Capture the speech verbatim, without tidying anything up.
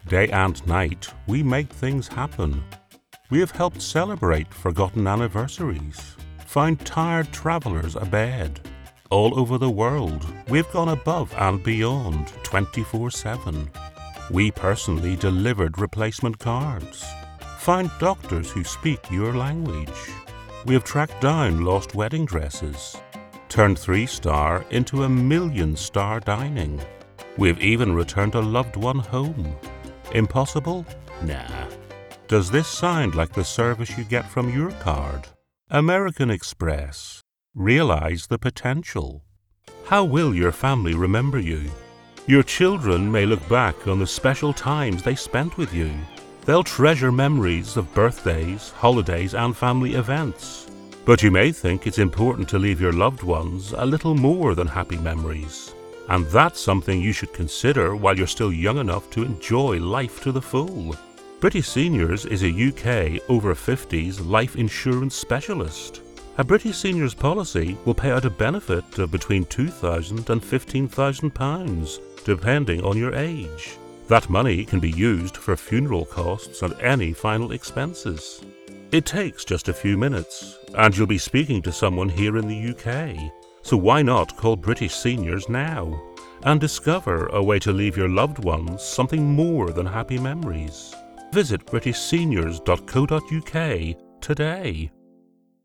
Day and night, we make things happen. We have helped celebrate forgotten anniversaries, find tired travelers a bed. All over the world, we've gone above and beyond twenty-four seven. We personally delivered replacement cards, find doctors who speak your language. We have tracked down lost wedding dresses, turned three-star into a million-star dining. We've even returned a loved one home. Impossible? Nah. Does this sound like the service you get from your card? American Express. Realize the potential. How will your family remember you? Your children may look back on the special times they spent with you. They'll treasure memories of birthdays, holidays, and family events. But you may think it's important to leave your loved ones a little more than happy memories. And that's something you should consider while you're still young enough to enjoy life to the full. British Seniors is a U K over fifties life insurance specialist. A British Seniors policy will pay out a benefit of between two thousand pounds and fifteen thousand pounds, depending on your age. That money can be used for funeral costs and any final expenses. It takes just a few minutes, and you'll be speaking to someone here in the U K. So why not call British Seniors now and discover a way to leave your loved ones something more than happy memories? Visit british seniors dot co dot U K today.